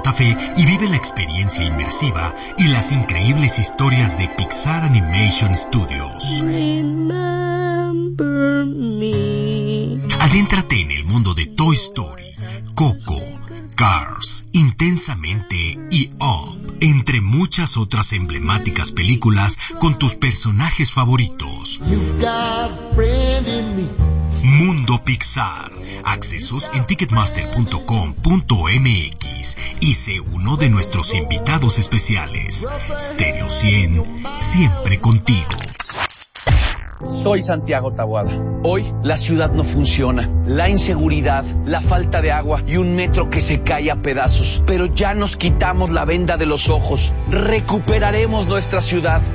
Santa Fe y vive la experiencia inmersiva y las increíbles historias de Pixar Animation Studios. Remember me. Adéntrate en el mundo de Toy Story, Coco, Cars, Intensamente y Up, entre muchas otras emblemáticas películas con tus personajes favoritos. Mundo Pixar. Accesos en ticketmaster.com.mx y sé uno de nuestros invitados especiales. Stereo 100, siempre contigo. Soy Santiago Taboada. Hoy la ciudad no funciona. La inseguridad, la falta de agua y un metro que se cae a pedazos. Pero ya nos quitamos la venda de los ojos. Recuperaremos nuestra ciudad.